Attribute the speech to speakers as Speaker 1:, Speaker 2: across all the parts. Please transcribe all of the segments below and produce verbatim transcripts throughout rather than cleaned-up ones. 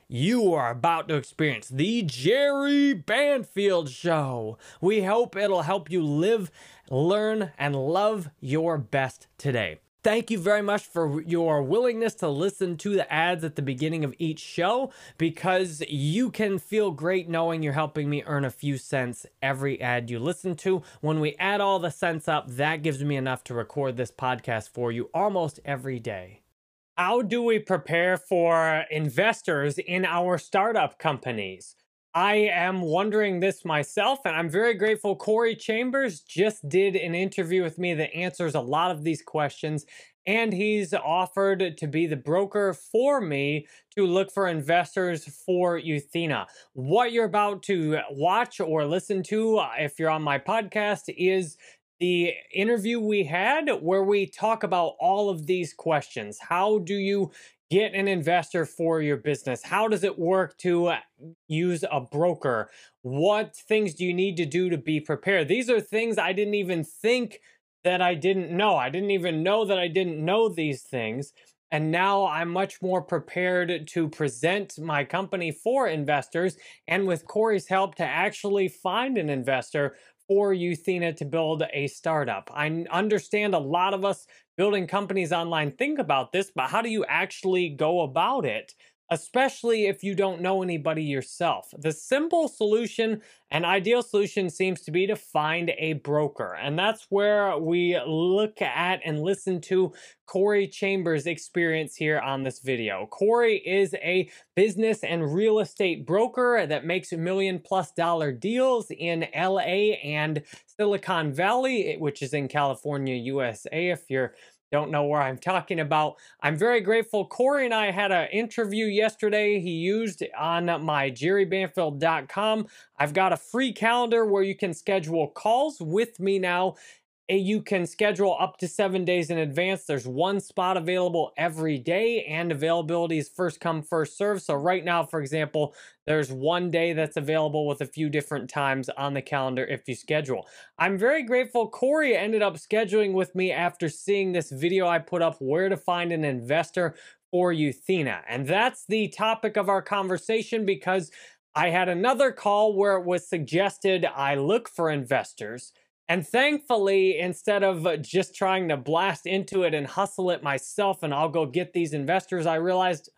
Speaker 1: You are about to experience the Jerry Banfield Show. We hope it'll help you live, learn, and love your best today. Thank you very much for your willingness to listen to the ads at the beginning of each show, because you can feel great knowing you're helping me earn a few cents every ad you listen to. When we add all the cents up, that gives me enough to record this podcast for you almost every day. How do we prepare for investors in our startup companies? I am wondering this myself, and I'm very grateful Corey Chambers just did an interview with me that answers a lot of these questions, and he's offered to be the broker for me to look for investors for Euthena. What you're about to watch or listen to, if you're on my podcast, is the interview we had where we talk about all of these questions. How do you get an investor for your business? How does it work to use a broker? What things do you need to do to be prepared? These are things I didn't even think that I didn't know. I didn't even know that I didn't know these things. And now I'm much more prepared to present my company for investors, and with Corey's help, to actually find an investor for Euthena to build a startup. I understand a lot of us building companies online think about this, but how do you actually go about it? Especially if you don't know anybody yourself. The simple solution, an ideal solution, seems to be to find a broker. And that's where we look at and listen to Corey Chambers' experience here on this video. Corey is a business and real estate broker that makes million plus dollar deals in L A and Silicon Valley, which is in California, U S A, if you're don't know where I'm talking about. I'm very grateful. Corey and I had an interview yesterday he used on my jerry banfield dot com. I've got a free calendar where you can schedule calls with me now. You can schedule up to seven days in advance. There's one spot available every day, and availability is first come, first serve. So right now, for example, there's one day that's available with a few different times on the calendar if you schedule. I'm very grateful Corey ended up scheduling with me after seeing this video I put up, where to find an investor for Euthena. And that's the topic of our conversation, because I had another call where it was suggested I look for investors. And thankfully, instead of just trying to blast into it and hustle it myself and I'll go get these investors, I realized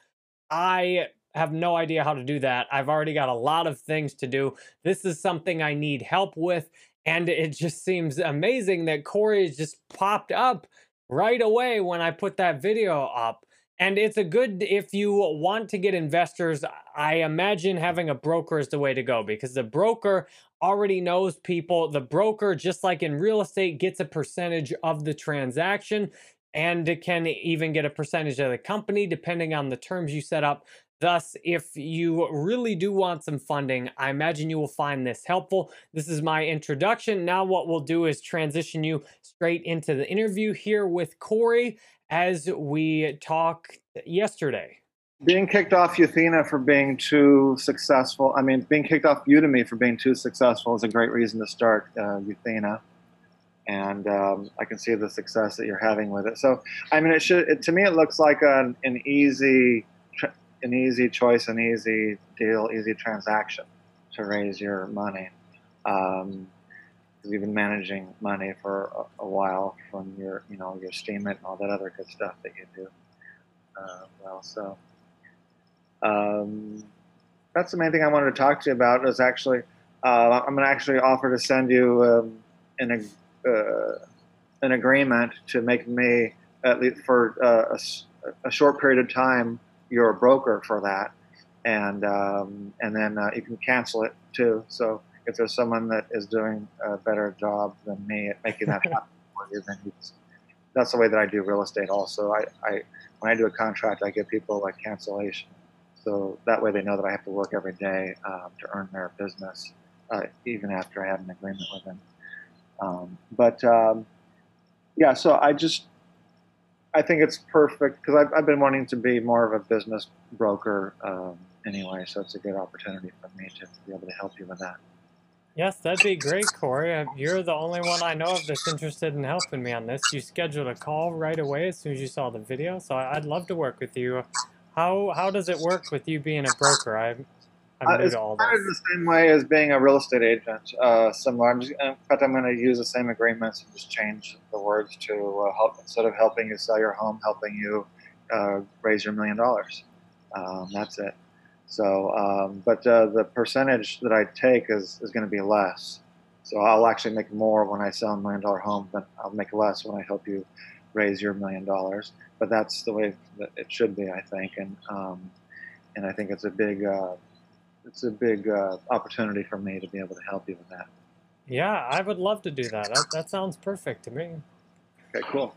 Speaker 1: I have no idea how to do that. I've already got a lot of things to do. This is something I need help with. And it just seems amazing that Corey just popped up right away when I put that video up. And it's a good, if you want to get investors, I imagine having a broker is the way to go, because the broker already knows people. The broker, just like in real estate, gets a percentage of the transaction and can even get a percentage of the company depending on the terms you set up. Thus, if you really do want some funding, I imagine you will find this helpful. This is my introduction. Now what we'll do is transition you straight into the interview here with Corey as we talked yesterday.
Speaker 2: Being kicked off Euthena for being too successful, I mean, being kicked off Udemy for being too successful is a great reason to start uh, Euthena. And um, I can see the success that you're having with it. So, I mean, it should, it, to me, it looks like an, an easy, an easy choice, an easy deal, easy transaction to raise your money. Um, because you've been managing money for a, a while from your, you know, your Steemit and all that other good stuff that you do. Uh, well, so um, that's the main thing I wanted to talk to you about. Is actually, uh, I'm going to actually offer to send you um, an uh, an agreement to make me, at least for uh, a, a short period of time, you're a broker for that, and um, and then uh, you can cancel it too. So if there's someone that is doing a better job than me at making that happen for you, then you just, that's the way that I do real estate also. I, I when I do a contract, I give people a cancellation. So that way they know that I have to work every day um, to earn their business, uh, even after I have an agreement with them. Um, but um, yeah, so I just, I think it's perfect, because I've, I've been wanting to be more of a business broker um, anyway, so it's a good opportunity for me to be able to help you with that.
Speaker 1: Yes, that'd be great, Corey. You're the only one I know of that's interested in helping me on this. You scheduled a call right away as soon as you saw the video, so I'd love to work with you one How how does it work with you being a broker? I'm I'm
Speaker 2: Uh,
Speaker 1: new
Speaker 2: it's
Speaker 1: to all
Speaker 2: kind
Speaker 1: this.
Speaker 2: of the same way as being a real estate agent. Uh, similar. I'm just, in fact, I'm going to use the same agreements and just change the words to uh, help, instead of helping you sell your home, helping you uh, raise your million dollars. Um, that's it. So, um, but uh, the percentage that I take is, is going to be less. So I'll actually make more when I sell a million dollar home, but I'll make less when I help you raise your million dollars. But that's the way that it should be, I think. And um, and I think it's a big uh, it's a big uh, opportunity for me to be able to help you with that.
Speaker 1: Yeah, I would love to do that. That that sounds perfect to me.
Speaker 2: Okay, cool.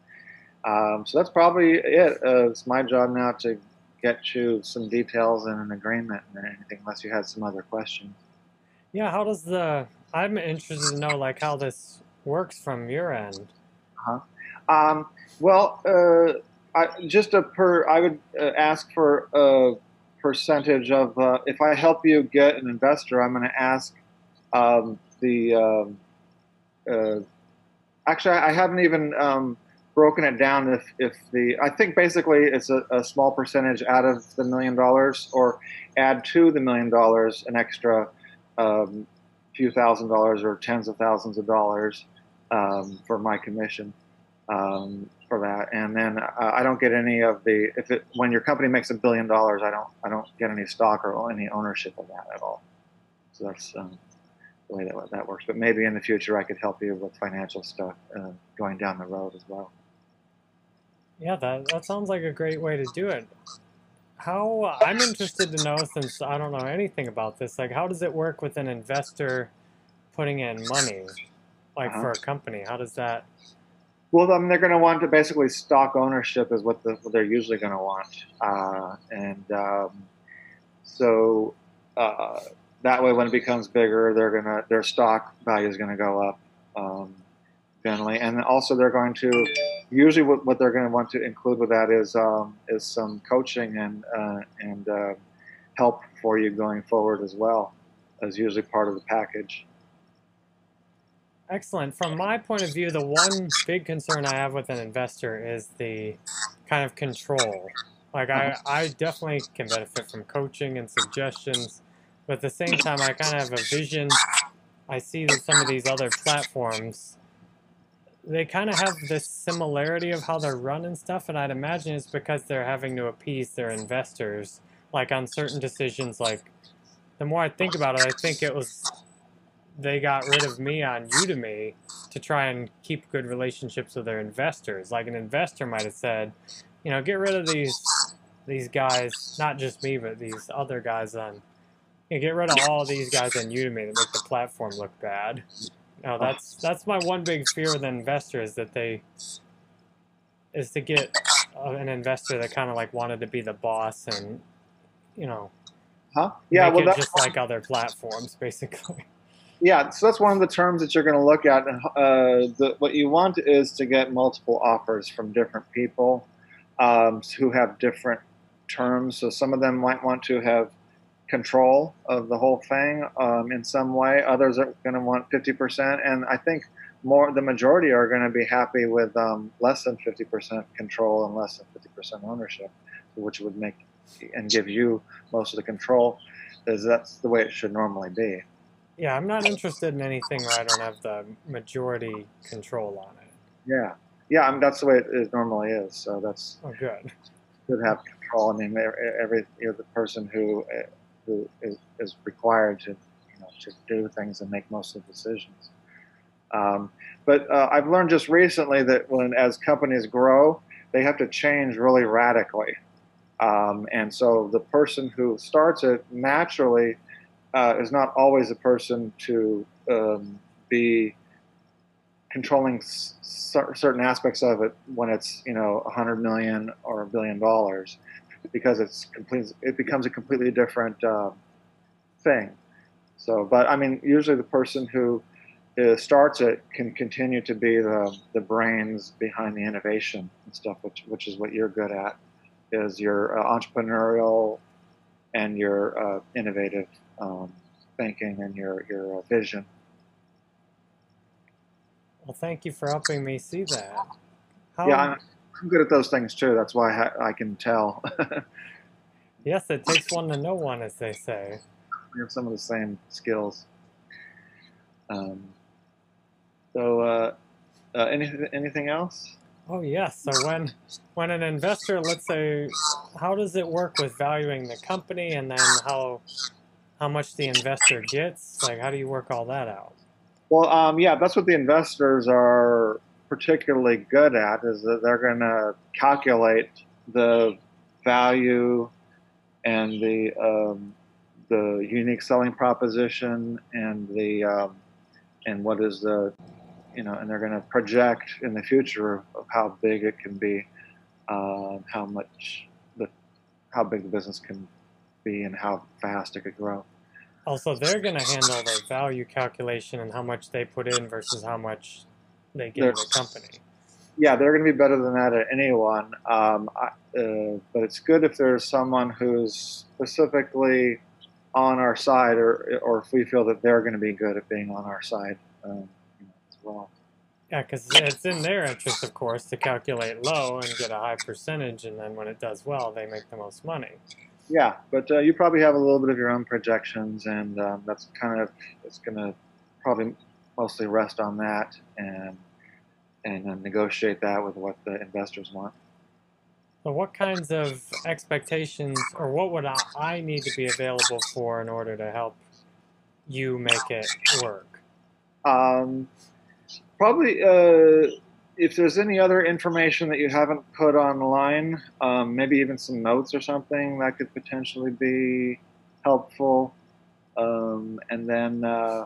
Speaker 2: Um, so that's probably it. Uh, it's my job now to get you some details and an agreement and anything, unless you had some other questions.
Speaker 1: Yeah, how does the I'm interested to know like how this works from your end.
Speaker 2: Uh-huh. Um, well, uh, I, just a per, I would uh, ask for a percentage of, uh, if I help you get an investor, I'm going to ask um, the, um, uh, actually, I haven't even um, broken it down if, if the, I think basically it's a, a small percentage out of the million dollars, or add to the million dollars an extra um, few thousand dollars or tens of thousands of dollars um, for my commission um, for that. And then uh, I don't get any of the, if it, when your company makes a billion dollars, I don't, I don't get any stock or any ownership of that at all. So that's, um, the way that that works. But maybe in the future I could help you with financial stuff uh, going down the road as well.
Speaker 1: Yeah, that that sounds like a great way to do it. How I'm interested to know, since I don't know anything about this, like how does it work with an investor putting in money, like
Speaker 2: Uh-huh.
Speaker 1: for a company? How does that?
Speaker 2: Well, then they're going to want to basically stock ownership is what, the, what they're usually going to want, uh, and um, so uh, that way when it becomes bigger, they're gonna their stock value is going to go up. Um, generally, and also they're going to usually what, what they're going to want to include with that is um, is some coaching and uh, and uh, help for you going forward as well, as usually part of the package.
Speaker 1: Excellent. From my point of view, the one big concern I have with an investor is the kind of control. Like I,
Speaker 2: Uh-huh.
Speaker 1: I definitely can benefit from coaching and suggestions, but at the same time, I kind of have a vision. I see that some of these other platforms, they kind of have this similarity of how they're run and stuff, and I'd imagine it's because they're having to appease their investors, like on certain decisions. Like the more I think about it, I think it was they got rid of me on Udemy to try and keep good relationships with their investors. Like an investor might have said, you know, get rid of these these guys, not just me, but these other guys on, you know, get rid of all these guys on Udemy that make the platform look bad. No, that's that's my one big fear with an investor is that they is to get uh, an investor that kind of like wanted to be the boss and you know
Speaker 2: Huh? Yeah,
Speaker 1: make
Speaker 2: well,
Speaker 1: it
Speaker 2: that's
Speaker 1: just like other platforms basically.
Speaker 2: yeah. So that's one of the terms that you're going to look at, and uh, the, what you want is to get multiple offers from different people um, who have different terms. So some of them might want to have control of the whole thing um, in some way. Others are going to want fifty percent, and I think more the majority are going to be happy with um, less than fifty percent control and less than fifty percent ownership, which would make and give you most of the control, because that's the way it should normally be.
Speaker 1: Yeah, I'm not interested in anything where I don't have the majority control on it.
Speaker 2: Yeah, yeah. I mean, that's the way it, it normally is. So that's
Speaker 1: Oh, good.
Speaker 2: should have control. I mean, every you're the person who who is, is required to you know to do things and make most of the decisions. Um, but uh, I've learned just recently that when as companies grow, they have to change really radically. Um, and so the person who starts it naturally uh, is not always a person to um, be controlling s- certain aspects of it when it's you know a hundred million or a billion dollars, because it's complete. It becomes a completely different uh, thing. So, but I mean, usually the person who is, starts it can continue to be the the brains behind the innovation and stuff, which which is what you're good at, is your uh, entrepreneurial and your uh, innovative um, thinking and your your uh, vision.
Speaker 1: Well, thank you for helping me see that.
Speaker 2: Yeah,
Speaker 1: How
Speaker 2: I'm, I'm good at those things too. That's why I, I can tell.
Speaker 1: Yes, it takes one to know one, as they say.
Speaker 2: We have some of the same skills. Um, so, uh, uh, anything anything else?
Speaker 1: Oh yes. So when when an investor, let's say, how does it work with valuing the company, and then how how much the investor gets? Like, how do you work all that out?
Speaker 2: Well, um, yeah, that's what the investors are particularly good at, is that they're going to calculate the value and the um, the unique selling proposition and the um, and what is the you know and they're going to project in the future of how big it can be, uh, how much the how big the business can be, and how fast it could grow.
Speaker 1: Also, they're going to handle the value calculation and how much they put in versus how much they give the
Speaker 2: There's
Speaker 1: company.
Speaker 2: Yeah, they're going to be better than that at anyone. Um, I- uh, but it's good if there's someone who's specifically on our side, or or if we feel that they're going to be good at being on our side, um, you know, as well.
Speaker 1: Yeah, because it's in their interest, of course, to calculate low and get a high percentage, and then when it does well, they make the most money.
Speaker 2: Yeah, but uh, you probably have a little bit of your own projections, and um, that's kind of it's going to probably mostly rest on that, and and then negotiate that with what the investors want.
Speaker 1: So, what kinds of expectations, or what would I, I need to be available for in order to help you make it work?
Speaker 2: Um, Probably, uh, if there's any other information that you haven't put online, um, maybe even some notes or something that could potentially be helpful, um, and then uh,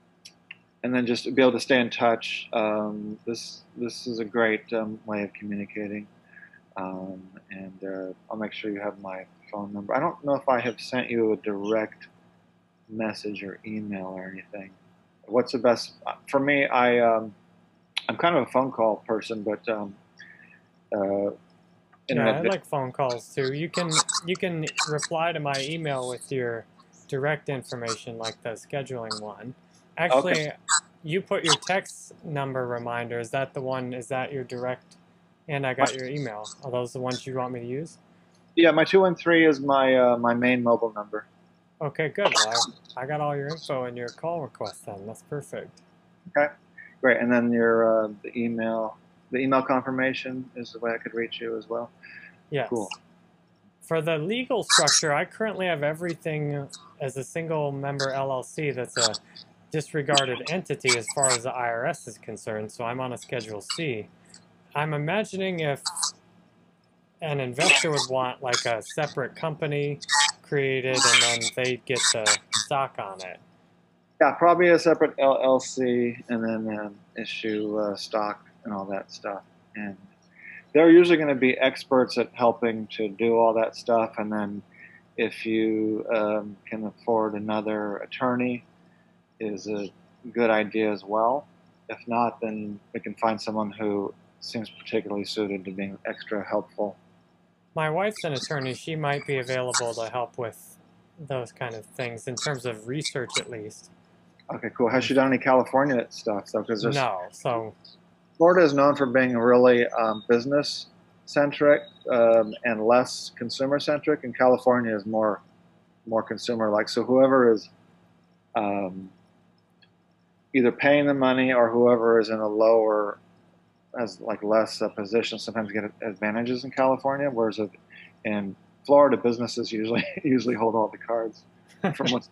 Speaker 2: and then just be able to stay in touch. Um, this this is a great um, way of communicating, um, and uh, I'll make sure you have my phone number. I don't know if I have sent you a direct message or email or anything. What's the best for me? I um, I'm kind of a phone call person, but um, uh,
Speaker 1: Yeah, I
Speaker 2: internet.
Speaker 1: like phone calls too. You can you can reply to my email with your direct information, like the scheduling one.
Speaker 2: Okay.
Speaker 1: Actually, you put your text number reminder. Is that the one? Is that your direct? And I got your email. Are those the ones you want me to use?
Speaker 2: Yeah, my two one three is my uh, my main mobile number.
Speaker 1: Okay, good. Well, I, I got all your info in your call request then. That's perfect.
Speaker 2: Okay, great. And then your uh, the email the email confirmation is the way I could reach you as well. Cool.
Speaker 1: Yes. For the legal structure, I currently have everything as a single member L L C that's a disregarded entity as far as the I R S is concerned, so I'm on a Schedule C. I'm imagining if an investor would want like a separate company created and then they'd get the stock on it.
Speaker 2: Yeah, probably a separate L L C, and then um, issue uh, stock and all that stuff. And they're usually going to be experts at helping to do all that stuff. And then if you um, can afford another attorney, is a good idea as well. If not, then we can find someone who seems particularly suited to being extra helpful.
Speaker 1: My wife's an attorney. She might be available to help with those kind of things in terms of research, at least.
Speaker 2: Okay, cool. Has she done any California stuff though? Because there's
Speaker 1: No, so
Speaker 2: Florida is known for being really um, business centric um, and less consumer centric, and California is more more consumer like. So whoever is um, either paying the money or whoever is in a lower has like less uh, position sometimes get advantages in California, whereas in Florida businesses usually usually hold all the cards. From what's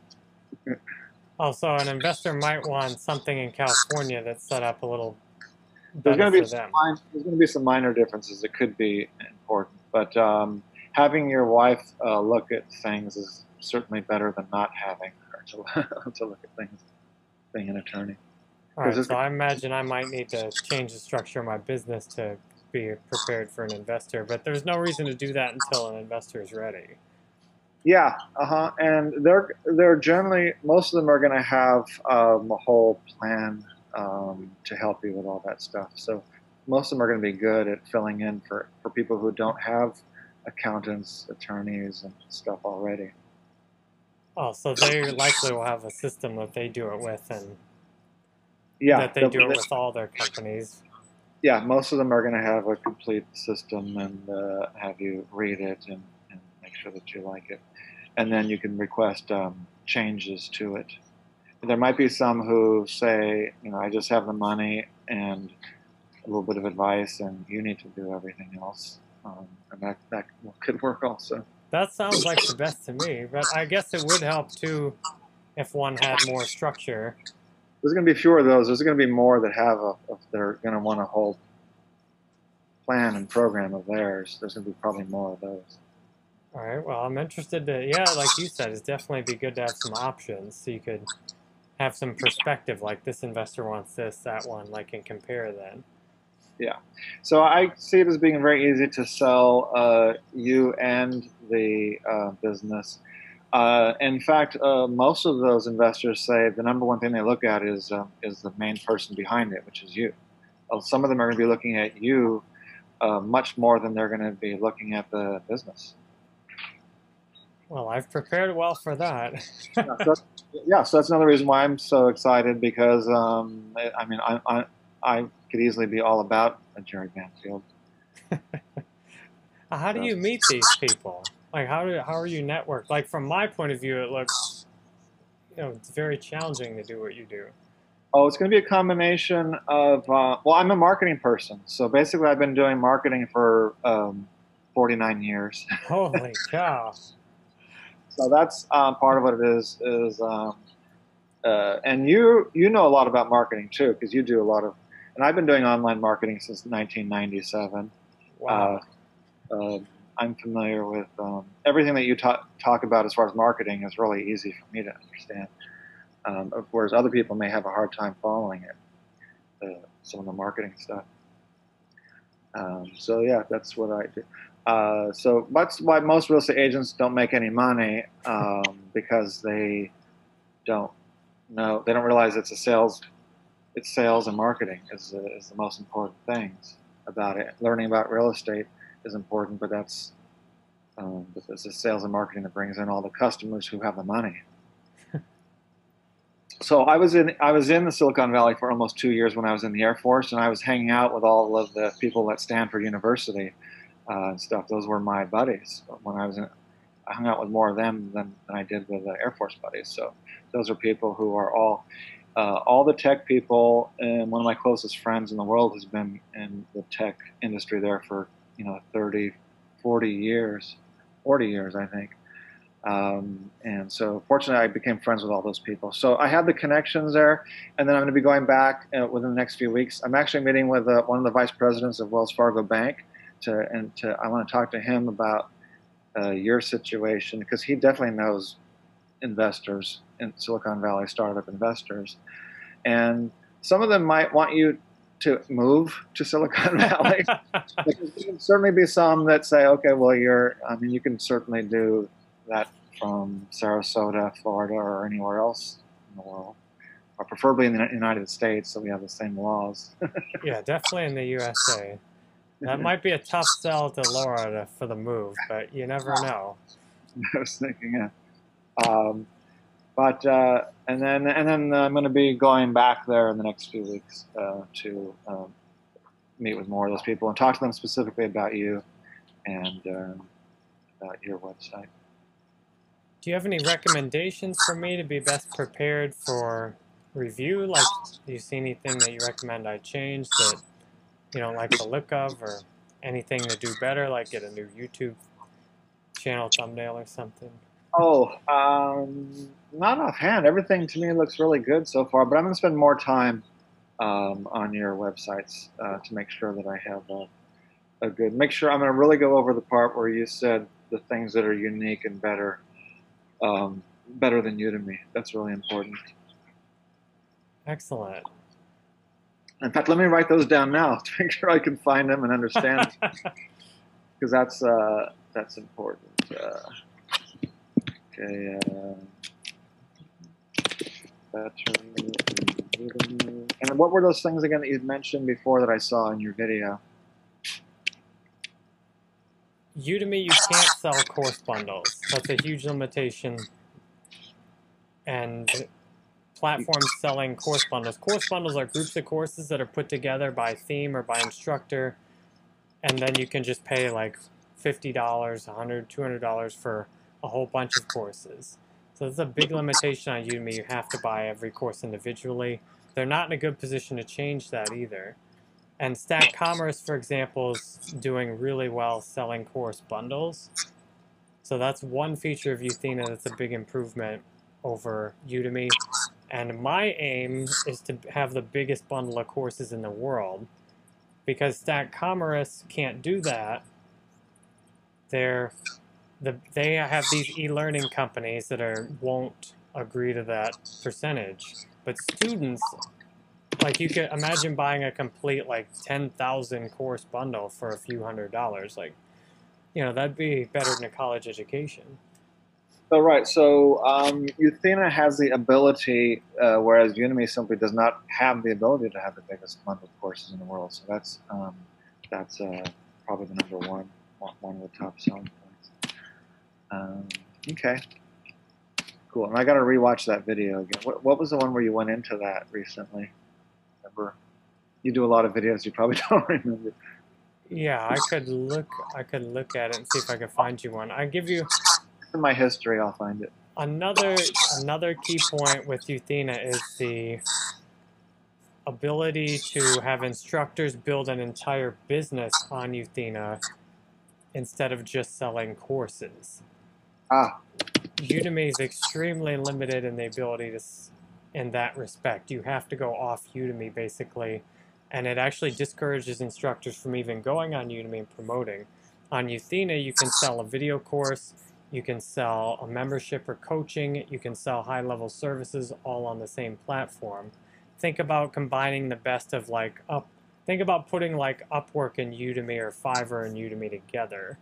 Speaker 1: also an investor might want something in California that's set up a little
Speaker 2: there's
Speaker 1: better
Speaker 2: going to be
Speaker 1: for
Speaker 2: some,
Speaker 1: them.
Speaker 2: there's going to be some minor differences that could be important, but um, having your wife uh, look at things is certainly better than not having her to, to look at things, being an attorney.
Speaker 1: All right, so I imagine I might need to change the structure of my business to be prepared for an investor, but there's no reason to do that until an investor is ready.
Speaker 2: Yeah, uh-huh. And they're they're generally most of them are going to have um, a whole plan um, to help you with all that stuff. So most of them are going to be good at filling in for, for people who don't have accountants, attorneys, and stuff already.
Speaker 1: Oh, so they likely will have a system that they do it with, and
Speaker 2: Yeah,
Speaker 1: that they
Speaker 2: the,
Speaker 1: do it
Speaker 2: the,
Speaker 1: with all their companies.
Speaker 2: yeah, most of them are going to have a complete system and uh, have you read it and, and make sure that you like it. And then you can request um, changes to it. There might be some who say, you know, I just have the money and a little bit of advice, and you need to do everything else. Um, and that, that could work also.
Speaker 1: That sounds like the best to me, but I guess it would help too if one had more structure.
Speaker 2: There's going to be fewer of those. There's going to be more that have a, if they're going to want a whole plan and program of theirs. There's going to be probably more of those.
Speaker 1: All right, well, I'm interested to, yeah, like you said, it's definitely be good to have some options so you could have some perspective, like this investor wants this, that one, like, and compare then.
Speaker 2: Yeah. So I see it as being very easy to sell uh, you and the uh, business. Uh, in fact, uh, most of those investors say the number one thing they look at is uh, is the main person behind it, which is you. Well, some of them are going to be looking at you uh, much more than they're going to be looking at the business.
Speaker 1: Well, I've prepared well for that.
Speaker 2: yeah, so yeah, so that's another reason why I'm so excited, because um, I mean, I, I I could easily be all about a Jerry Banfield.
Speaker 1: How do you meet these people? Like, how do how are you networked? Like, from my point of view, it looks, you know, it's very challenging to do what you do.
Speaker 2: Oh, it's going to be a combination of, uh, well, I'm a marketing person. So basically I've been doing marketing for um, forty-nine years.
Speaker 1: Holy cow.
Speaker 2: So that's um, part of what it is, is um, uh, and you you know a lot about marketing too, because you do a lot of, and I've been doing online marketing since nineteen ninety-seven.
Speaker 1: Wow.
Speaker 2: Uh, uh, I'm familiar with um, everything that you talk, talk about as far as marketing is really easy for me to understand, um, whereas other people may have a hard time following it, uh, some of the marketing stuff. Um, so yeah, that's what I do. Uh, so that's why most real estate agents don't make any money, um, because they don't know, they don't realize it's a sales, it's sales and marketing is, uh, is the most important things about it. Learning about real estate is important, but that's um, it's the sales and marketing that brings in all the customers who have the money. So I was in I was in the Silicon Valley for almost two years when I was in the Air Force, and I was hanging out with all of the people at Stanford University uh, and stuff. Those were my buddies. When I was in, I hung out with more of them than, than I did with the Air Force buddies. So those are people who are all uh, all the tech people. And one of my closest friends in the world has been in the tech industry there for you know thirty, forty years, forty years I think. Um, and so fortunately I became friends with all those people. So I had the connections there, and then I'm going to be going back uh, within the next few weeks. I'm actually meeting with uh, one of the vice presidents of Wells Fargo Bank, to, and to, I want to talk to him about uh, your situation, because he definitely knows investors in Silicon Valley, startup investors. And some of them might want you to move to Silicon Valley. Because there can certainly be some that say, okay, well, you're, I mean, you can certainly do that from Sarasota, Florida, or anywhere else in the world, or preferably in the United States, so we have the same laws.
Speaker 1: Yeah, definitely in the U S A. That might be a tough sell to Laura to, for the move, but you never know.
Speaker 2: I was thinking, yeah. Um, but uh, and then and then I'm going to be going back there in the next few weeks uh, to um, meet with more of those people and talk to them specifically about you and um, about your website.
Speaker 1: Do you have any recommendations for me to be best prepared for review? Like, do you see anything that you recommend I change that you don't like the look of, or anything to do better, like get a new YouTube channel thumbnail or something?
Speaker 2: Oh, um, not offhand. Everything to me looks really good so far, but I'm going to spend more time um, on your websites uh, to make sure that I have a, a good, make sure I'm going to really go over the part where you said the things that are unique and better. Um, better than Udemy. That's really important.
Speaker 1: Excellent.
Speaker 2: In fact, let me write those down now to make sure I can find them and understand them, because that's uh, that's important. Uh, okay. Uh, battery, Udemy. And what were those things again that you mentioned before that I saw in your video?
Speaker 1: Udemy, you can't sell course bundles. That's a huge limitation. And platforms selling course bundles. Course bundles are groups of courses that are put together by theme or by instructor, and then you can just pay like fifty dollars, a hundred, two hundred dollars for a whole bunch of courses. So that's a big limitation on Udemy. You have to buy every course individually. They're not in a good position to change that either. And Stack Commerce, for example, is doing really well selling course bundles. So that's one feature of Euthena that's a big improvement over Udemy. And my aim is to have the biggest bundle of courses in the world. Because Stack Commerce can't do that. They're, the, they have these e-learning companies that are won't agree to that percentage. But students, like you could imagine buying a complete like ten thousand course bundle for a few hundred dollars. Like, you know, that'd be better than a college education.
Speaker 2: So right, so um, Euthena has the ability, uh, whereas Udemy simply does not have the ability to have the biggest bundle of courses in the world. So that's um, that's uh, probably the number one, one of the top selling points. Um, okay, cool. And I got to rewatch that video again. What, what was the one where you went into that recently? Remember? You do a lot of videos. You probably don't remember.
Speaker 1: Yeah, I could look. I could look at it and see if I could find you one. I give you.
Speaker 2: In my history, I'll find it.
Speaker 1: Another another key point with Euthena is the ability to have instructors build an entire business on Euthena instead of just selling courses.
Speaker 2: Ah.
Speaker 1: Udemy is extremely limited in the ability to, in that respect. You have to go off Udemy basically, and it actually discourages instructors from even going on Udemy and promoting. On Euthena, you can sell a video course. You can sell a membership or coaching. You can sell high-level services all on the same platform. Think about combining the best of like up. Think about putting like Upwork and Udemy or Fiverr and Udemy together.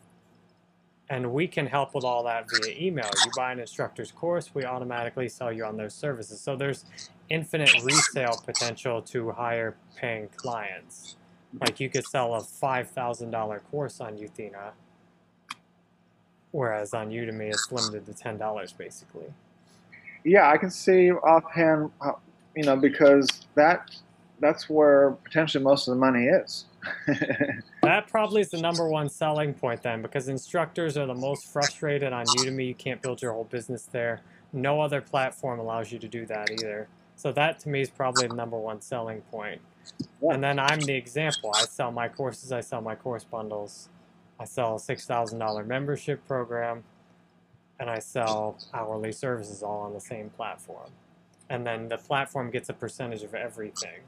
Speaker 1: And we can help with all that via email. You buy an instructor's course, we automatically sell you on those services. So there's infinite resale potential to higher paying clients. Like you could sell a five thousand dollar course on Euthena. Whereas on Udemy, it's limited to ten dollars basically.
Speaker 2: Yeah, I can see offhand, you know, because that that's where potentially most of the money is.
Speaker 1: That probably is the number one selling point then, because instructors are the most frustrated on Udemy. You can't build your whole business there. No other platform allows you to do that either. So that to me is probably the number one selling point. Yeah. And then I'm the example. I sell my courses, I sell my course bundles. I sell a six thousand dollar membership program, and I sell hourly services all on the same platform. And then the platform gets a percentage of everything.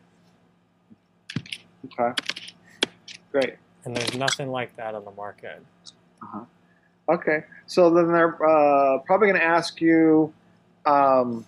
Speaker 2: Okay, great.
Speaker 1: And there's nothing like that on the market.
Speaker 2: Uh-huh. Okay, so then they're uh, probably going to ask you, um,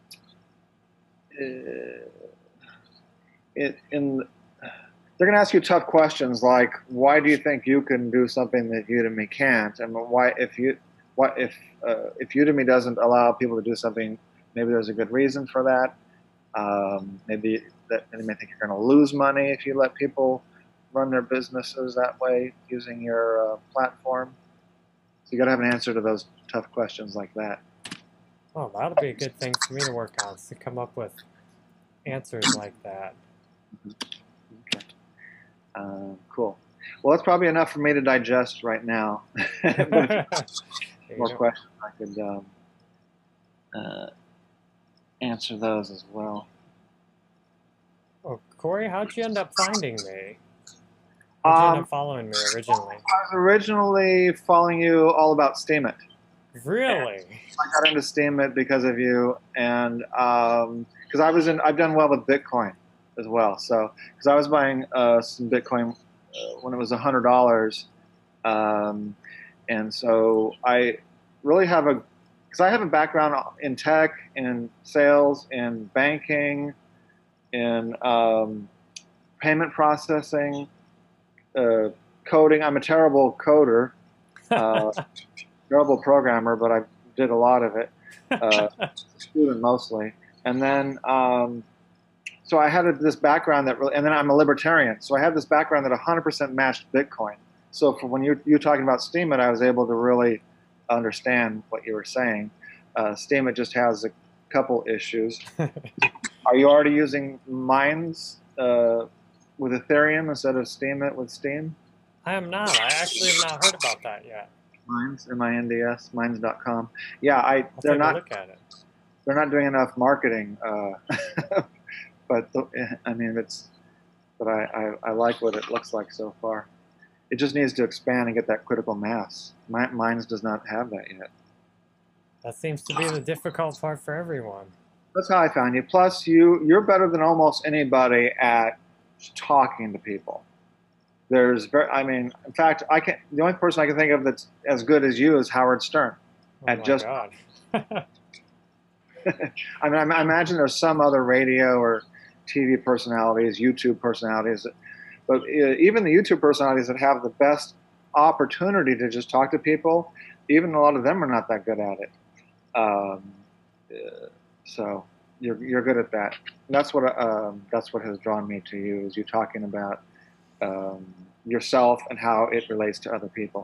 Speaker 2: it, in they're going to ask you tough questions like, why do you think you can do something that Udemy can't? And why, if you, what if uh, if Udemy doesn't allow people to do something, maybe there's a good reason for that. Um, maybe that they may think you're going to lose money if you let people run their businesses that way using your uh, platform. So you got to have an answer to those tough questions like that.
Speaker 1: Oh, that'll be a good thing for me to work on, is to come up with answers like that.
Speaker 2: Okay. Um, cool. Well, that's probably enough for me to digest right now. More questions, I could um, uh, answer those as well.
Speaker 1: Oh, Corey, how'd you end up finding me? How'd you
Speaker 2: um,
Speaker 1: end up following me originally?
Speaker 2: I was originally following you all about Steemit.
Speaker 1: Really?
Speaker 2: I got into Steemit because of you, and because um, I was in, I've done well with Bitcoin as well. So, because I was buying uh, some Bitcoin uh, when it was a hundred dollars, um, and so I really have a, because I have a background in tech, in sales, in banking, in um, payment processing, uh, coding. I'm a terrible coder, uh, terrible programmer, but I did a lot of it, uh, student mostly, and then. Um, So I had this background that really, and then I'm a libertarian. So I had this background that one hundred percent matched Bitcoin. So for when you you talking about Steemit, I was able to really understand what you were saying. Uh, Steemit just has a couple issues. Are you already using mines uh, with Ethereum instead of Steemit with Steem?
Speaker 1: I am not. I actually have not heard about that yet.
Speaker 2: Minds, M I N D S, minds dot com. Yeah, I
Speaker 1: I'll
Speaker 2: they're
Speaker 1: take a
Speaker 2: not
Speaker 1: look at it.
Speaker 2: they're not doing enough marketing, uh, but the, I mean it's but I, I, I like what it looks like so far. It just needs to expand and get that critical mass. Minds does not have that yet.
Speaker 1: That seems to be the difficult part for everyone.
Speaker 2: That's how I found you. Plus, you you're better than almost anybody at talking to people. There's very, I mean, in fact, I can. The only person I can think of that's as good as you is Howard Stern.
Speaker 1: Oh
Speaker 2: at
Speaker 1: my
Speaker 2: just,
Speaker 1: God.
Speaker 2: I mean, I imagine there's some other radio or T V personalities, YouTube personalities, but even the YouTube personalities that have the best opportunity to just talk to people, even a lot of them are not that good at it. Um, uh, so you're you're good at that. And that's what um, that's what has drawn me to you, is you talking about um, yourself and how it relates to other people.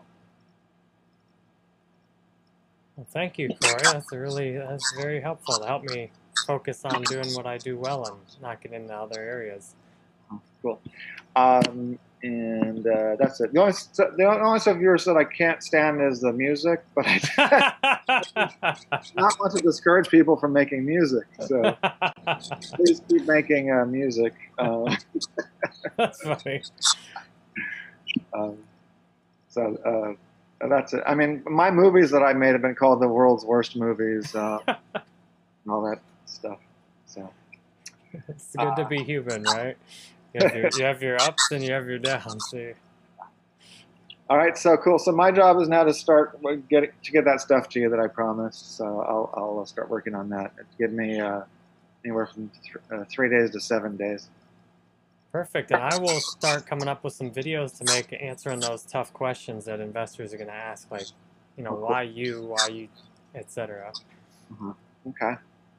Speaker 1: Well, thank you, Corey. That's a really that's very helpful to help me focus on doing what I do well and not get into other areas.
Speaker 2: Cool. Um, and uh, that's it. The only the only stuff of yours that I can't stand is the music, but I not want to discourage people from making music. So please keep making uh, music. Uh,
Speaker 1: That's funny.
Speaker 2: Um, so uh, that's it. I mean, my movies that I made have been called the world's worst movies, uh, and all that stuff. So
Speaker 1: it's good uh, to be human, right? You have, your, you have your ups and you have your downs. So.
Speaker 2: All right, so cool. So my job is now to start get to get that stuff to you that I promised. So I'll I'll start working on that. It give me uh, anywhere from th uh, three days to seven days.
Speaker 1: Perfect, and I will start coming up with some videos to make answering those tough questions that investors are going to ask, like, you know, why you, why you, et cetera.
Speaker 2: Mm-hmm. Okay.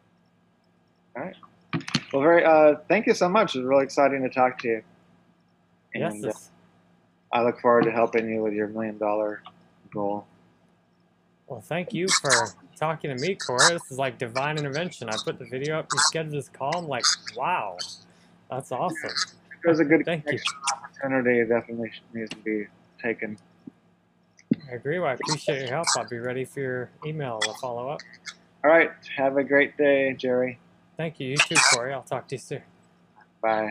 Speaker 2: All right. Well, very. Uh, thank you so much. It was really exciting to talk to you. And,
Speaker 1: yes.
Speaker 2: Uh, I look forward to helping you with your million dollar goal.
Speaker 1: Well, thank you for talking to me, Corey. This is like divine intervention. I put the video up, you scheduled this call. I'm like, wow, that's awesome.
Speaker 2: There's a good
Speaker 1: thank you.
Speaker 2: opportunity. It definitely needs to be taken.
Speaker 1: I agree. Well, I appreciate your help. I'll be ready for your email to follow up.
Speaker 2: All right. Have a great day, Jerry.
Speaker 1: Thank you. You too, Corey. I'll talk to you soon.
Speaker 2: Bye.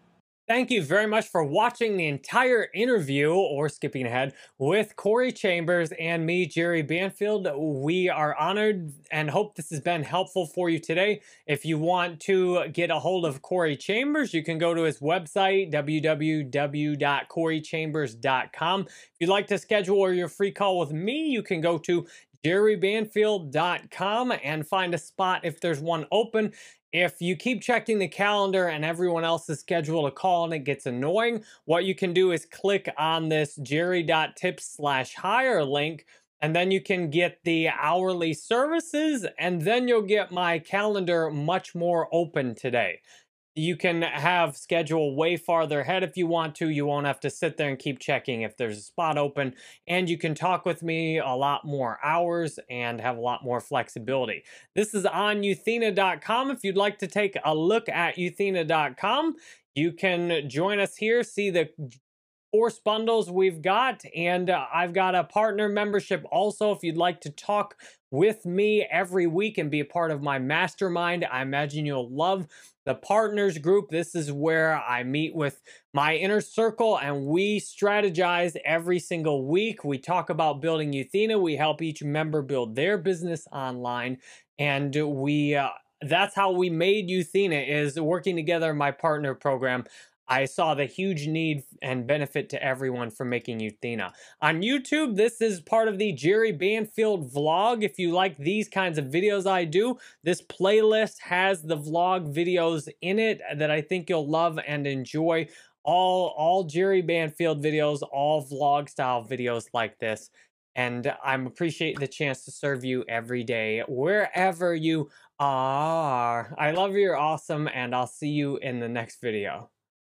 Speaker 1: Thank you very much for watching the entire interview, or skipping ahead, with Corey Chambers and me, Jerry Banfield. We are honored and hope this has been helpful for you today. If you want to get a hold of Corey Chambers, you can go to his website, w w w dot corey chambers dot com. If you'd like to schedule your free call with me, you can go to jerry banfield dot com and find a spot if there's one open. If you keep checking the calendar and everyone else is scheduled a call and it gets annoying, what you can do is click on this jerry.tips slash hire link, and then you can get the hourly services, and then you'll get my calendar much more open today. You can have schedule way farther ahead if you want to. You won't have to sit there and keep checking if there's a spot open. And you can talk with me a lot more hours and have a lot more flexibility. This is on euthena dot com. If you'd like to take a look at euthena dot com, you can join us here, see the course bundles we've got, and uh, I've got a partner membership also. If you'd like to talk with me every week and be a part of my mastermind, I imagine you'll love the partners group. This is where I meet with my inner circle and we strategize every single week. We talk about building Euthena. We help each member build their business online, and we uh, that's how we made Euthena, is working together in my partner program. I saw the huge need and benefit to everyone from making Euthena. On YouTube, this is part of the Jerry Banfield vlog. If you like these kinds of videos I do, this playlist has the vlog videos in it that I think you'll love and enjoy. All, all Jerry Banfield videos, all vlog style videos like this. And I'm appreciate the chance to serve you every day, wherever you are. I love you, you're awesome, and I'll see you in the next video.